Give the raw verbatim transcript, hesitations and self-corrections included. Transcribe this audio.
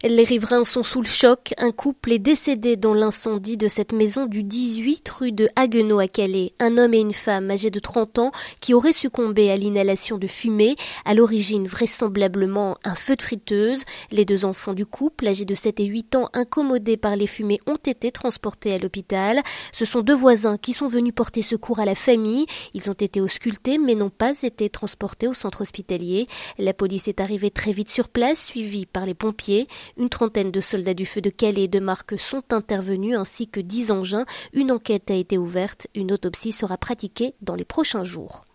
Les riverains sont sous le choc. Un couple est décédé dans l'incendie de cette maison du dix-huit rue de Haguenau à Calais. Un homme et une femme âgés de trente ans qui auraient succombé à l'inhalation de fumée. À l'origine, vraisemblablement, un feu de friteuse. Les deux enfants du couple, âgés de sept et huit ans, incommodés par les fumées, ont été transportés à l'hôpital. Ce sont deux voisins qui sont venus porter secours à la famille. Ils ont été auscultés mais n'ont pas été transportés au centre hospitalier. La police est arrivée très vite sur place, suivie par les pompiers. Une trentaine de soldats du feu de Calais et de Marques sont intervenus ainsi que dix engins. Une enquête a été ouverte. Une autopsie sera pratiquée dans les prochains jours.